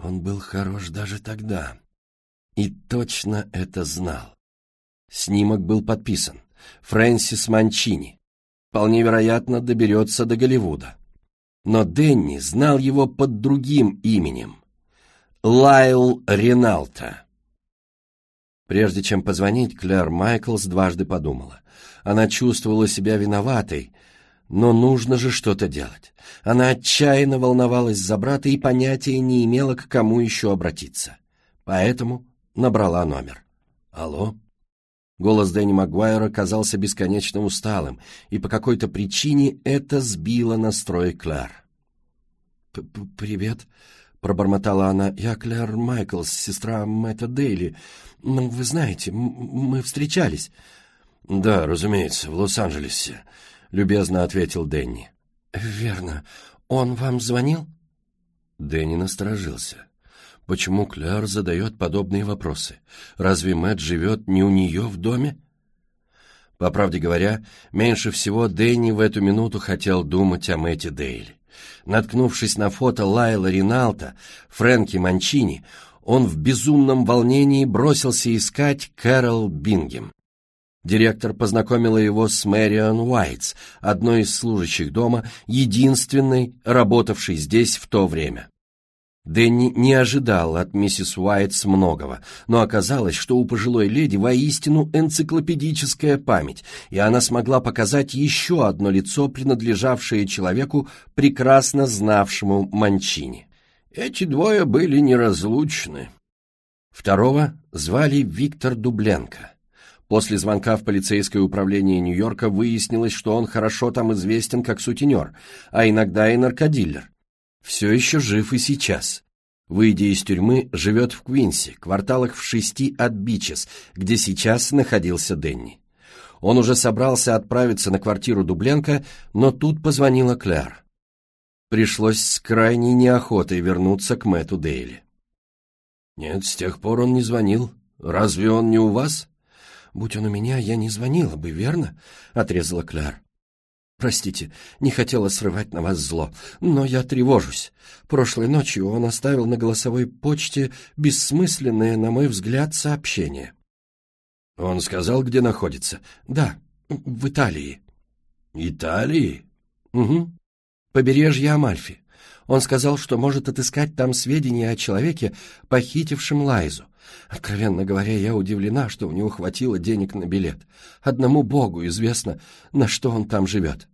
Он был хорош даже тогда. И точно это знал. Снимок был подписан. Фрэнсис Манчини. Вполне вероятно, доберется до Голливуда. Но Дэнни знал его под другим именем. Лайл Риналто. Прежде чем позвонить, Клэр Майклс дважды подумала. Она чувствовала себя виноватой, но нужно же что-то делать. Она отчаянно волновалась за брата и понятия не имела, к кому еще обратиться. Поэтому набрала номер. «Алло?» Голос Дэнни Магуайра казался бесконечно усталым, и по какой-то причине это сбило настрой Клэр. «Привет», — пробормотала она, — «я Клэр Майклс, сестра Мэтта Дейли. Ну, вы знаете, мы встречались». «Да, разумеется, в Лос-Анджелесе», — любезно ответил Дэнни. «Верно. Он вам звонил?» Дэнни насторожился. Почему Клэр задает подобные вопросы? Разве Мэтт живет не у нее в доме? По правде говоря, меньше всего Дэнни в эту минуту хотел думать о Мэтте Дейли. Наткнувшись на фото Лайла Риналто, Фрэнки Манчини, он в безумном волнении бросился искать Кэрол Бингем. Директор познакомила его с Мэриан Уайтс, одной из служащих дома, единственной, работавшей здесь в то время. Дэнни не ожидал от миссис Уайтс многого, но оказалось, что у пожилой леди воистину энциклопедическая память, и она смогла показать еще одно лицо, принадлежавшее человеку, прекрасно знавшему Манчини. Эти двое были неразлучны. Второго звали Виктор Дубленко. После звонка в полицейское управление Нью-Йорка выяснилось, что он хорошо там известен как сутенер, а иногда и наркодилер. Все еще жив и сейчас. Выйдя из тюрьмы, живет в Квинси, кварталах в 6 от Бичес, где сейчас находился Дэнни. Он уже собрался отправиться на квартиру Дубленко, но тут позвонила Клэр. Пришлось с крайней неохотой вернуться к Мэтту Дейли. «Нет, с тех пор он не звонил. Разве он не у вас?» «Будь он у меня, я не звонила бы, верно?» — отрезала Клэр. «Простите, не хотела срывать на вас зло, но я тревожусь. Прошлой ночью он оставил на голосовой почте бессмысленное, на мой взгляд, сообщение». «Он сказал, где находится?» «Да, в Италии». «Италии?» «Угу. Побережье Амальфи. Он сказал, что может отыскать там сведения о человеке, похитившем Лайзу. Откровенно говоря, я удивлена, что у него хватило денег на билет. Одному Богу известно, на что он там живет».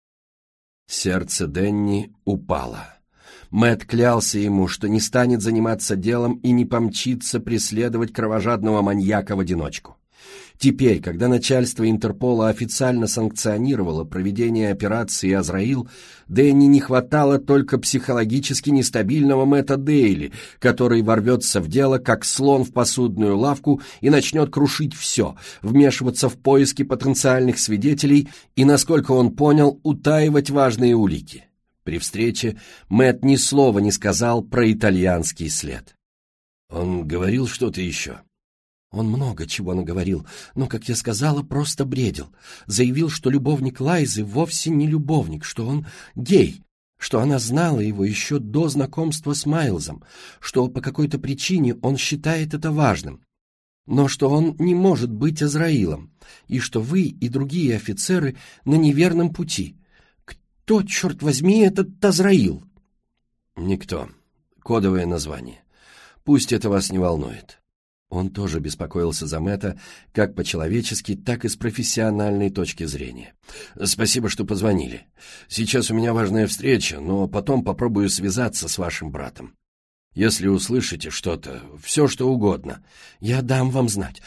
Сердце Дэнни упало. Мэтт клялся ему, что не станет заниматься делом и не помчится преследовать кровожадного маньяка в одиночку. Теперь, когда начальство Интерпола официально санкционировало проведение операции «Азраил», Дэнни не хватало только психологически нестабильного Мэтта Дейли, который ворвется в дело, как слон в посудную лавку, и начнет крушить все, вмешиваться в поиски потенциальных свидетелей и, насколько он понял, утаивать важные улики. При встрече Мэтт ни слова не сказал про итальянский след. «Он говорил что-то еще?» Он много чего наговорил, но, как я сказала, просто бредил. Заявил, что любовник Лайзы вовсе не любовник, что он гей, что она знала его еще до знакомства с Майлзом, что по какой-то причине он считает это важным, но что он не может быть Азраилом, и что вы и другие офицеры на неверном пути. Кто, черт возьми, этот Азраил? Никто. Кодовое название. Пусть это вас не волнует. Он тоже беспокоился за Мэтта как по-человечески, так и с профессиональной точки зрения. «Спасибо, что позвонили. Сейчас у меня важная встреча, но потом попробую связаться с вашим братом. Если услышите что-то, все что угодно, я дам вам знать.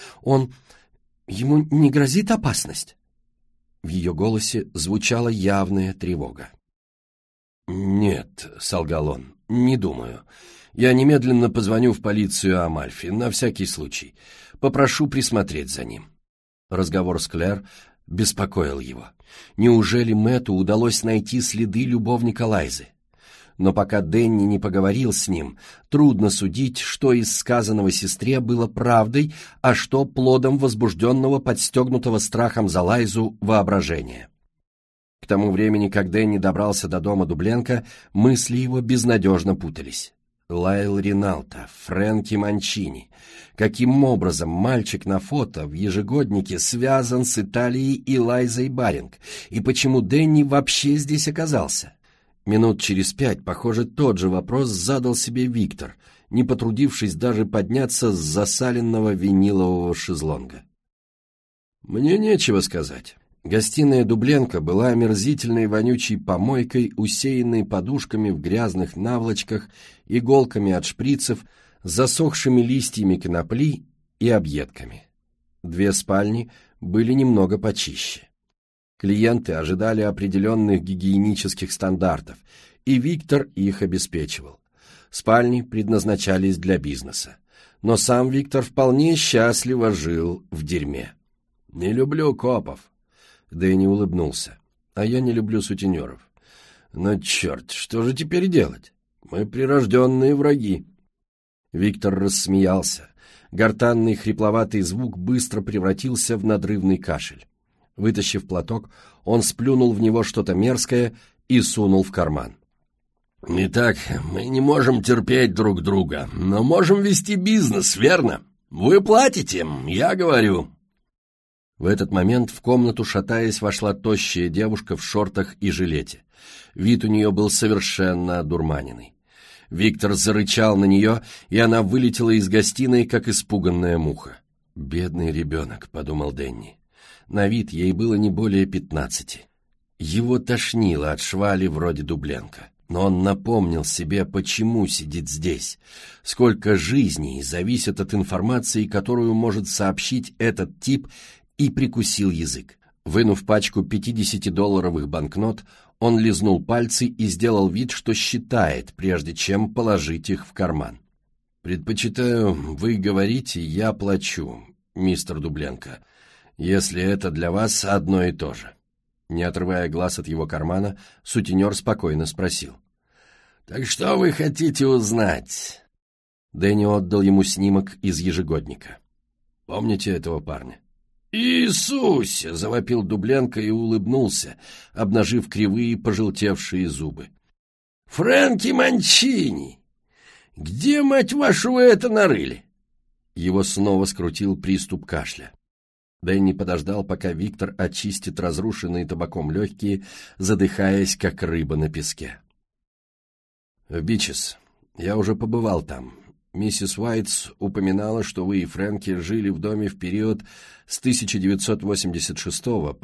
Ему не грозит опасность?» В ее голосе звучала явная тревога. «Нет», — солгал он, — «не думаю. Я немедленно позвоню в полицию Амальфи, на всякий случай. Попрошу присмотреть за ним». Разговор с Клэр беспокоил его. Неужели Мэтту удалось найти следы любовника Лайзы? Но пока Дэнни не поговорил с ним, трудно судить, что из сказанного сестре было правдой, а что плодом возбужденного, подстегнутого страхом за Лайзу воображения. К тому времени, как Дэнни добрался до дома Дубленко, мысли его безнадежно путались. Лайл Риналто, Фрэнки Манчини. Каким образом мальчик на фото в ежегоднике связан с Италией и Лайзой Баринг? И почему Дэнни вообще здесь оказался? Минут через 5, похоже, тот же вопрос задал себе Виктор, не потрудившись даже подняться с засаленного винилового шезлонга. Мне нечего сказать. Гостиная Дубленко была омерзительной вонючей помойкой, усеянной подушками в грязных наволочках, иголками от шприцев, засохшими листьями конопли и объедками. 2 спальни были немного почище. Клиенты ожидали определенных гигиенических стандартов, и Виктор их обеспечивал. Спальни предназначались для бизнеса, но сам Виктор вполне счастливо жил в дерьме. «Не люблю копов». Дэнни улыбнулся. «А я не люблю сутенеров. Но черт, что же теперь делать? Мы прирожденные враги». Виктор рассмеялся. Гортанный хрипловатый звук быстро превратился в надрывный кашель. Вытащив платок, он сплюнул в него что-то мерзкое и сунул в карман. «Итак, мы не можем терпеть друг друга, но можем вести бизнес, верно? Вы платите, я говорю». В этот момент в комнату, шатаясь, вошла тощая девушка в шортах и жилете. Вид у нее был совершенно одурманенный. Виктор зарычал на нее, и она вылетела из гостиной, как испуганная муха. «Бедный ребенок», — подумал Дэнни. На вид ей было не более 15. Его тошнило от швали вроде Дубленко. Но он напомнил себе, почему сидит здесь, сколько жизней зависит от информации, которую может сообщить этот тип, и прикусил язык. Вынув пачку 50-долларовых банкнот, он лизнул пальцы и сделал вид, что считает, прежде чем положить их в карман. «Предпочитаю, вы говорите, я плачу, мистер Дубленко, если это для вас одно и то же». Не отрывая глаз от его кармана, сутенер спокойно спросил. «Так что вы хотите узнать?» Дэнни отдал ему снимок из ежегодника. «Помните этого парня?» «Иисусе!» — завопил Дубленко и улыбнулся, обнажив кривые пожелтевшие зубы. «Фрэнки Манчини! Где, мать вашу, вы это нарыли?» Его снова скрутил приступ кашля. Дэнни подождал, пока Виктор очистит разрушенные табаком легкие, задыхаясь, как рыба на песке. «В Бичес. Я уже побывал там. Миссис Уайтс упоминала, что вы и Фрэнки жили в доме в период с 1986 по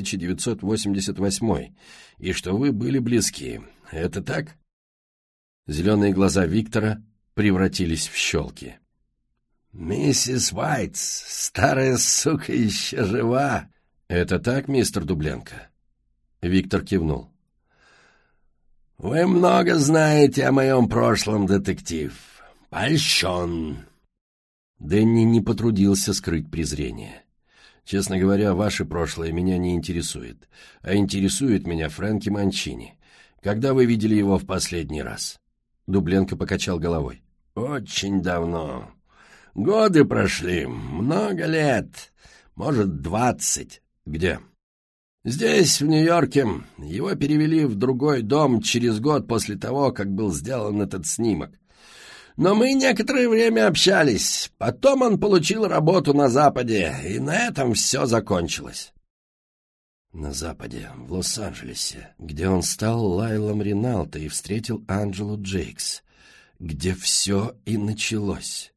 1988, и что вы были близки. Это так?» Зеленые глаза Виктора превратились в щелки. «Миссис Уайтс, старая сука, еще жива!» «Это так, мистер Дубленко?» Виктор кивнул. «Вы много знаете о моем прошлом, детектив. Польщен!» Дэнни не потрудился скрыть презрение. «Честно говоря, ваше прошлое меня не интересует, а интересует меня Фрэнки Манчини. Когда вы видели его в последний раз?» Дубленко покачал головой. «Очень давно. Годы прошли, много лет, может, 20. Где?» «Здесь, в Нью-Йорке. Его перевели в другой дом через год после того, как был сделан этот снимок. Но мы некоторое время общались. Потом он получил работу на Западе, и на этом все закончилось». На Западе, в Лос-Анджелесе, где он стал Лайлом Риналто и встретил Анджелу Джейкс, где все и началось.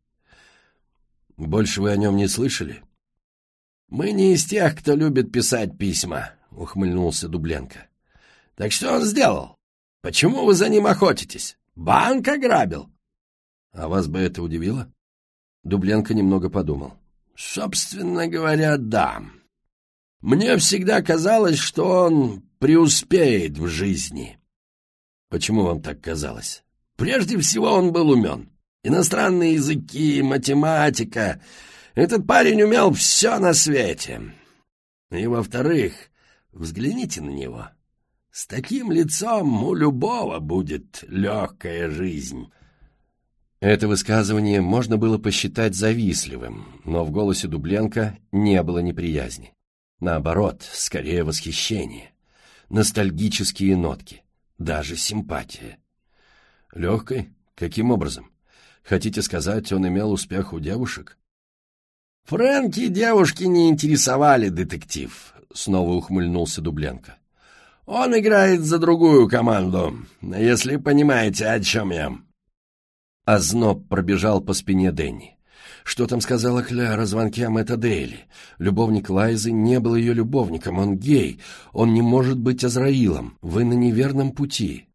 «Больше вы о нем не слышали?» «Мы не из тех, кто любит писать письма», — ухмыльнулся Дубленко. «Так что он сделал? Почему вы за ним охотитесь? Банк ограбил?» «А вас бы это удивило?» Дубленко немного подумал. «Собственно говоря, да. Мне всегда казалось, что он преуспеет в жизни». «Почему вам так казалось?» «Прежде всего, он был умен. Иностранные языки, математика. Этот парень умел все на свете. И, во-вторых, взгляните на него. С таким лицом у любого будет легкая жизнь». Это высказывание можно было посчитать завистливым, но в голосе Дубленко не было неприязни. Наоборот, скорее восхищение, ностальгические нотки, даже симпатия. «Легкой? Каким образом? Хотите сказать, он имел успех у девушек? Фрэнки девушки не интересовали, детектив, снова ухмыльнулся Дубленко. Он играет за другую команду, если понимаете, о чем я. Озноб пробежал по спине Дэнни. Что там сказала Кляра о звонке Мэтта Дейли? Любовник Лайзы не был ее любовником, он гей, он не может быть Азраилом, вы на неверном пути.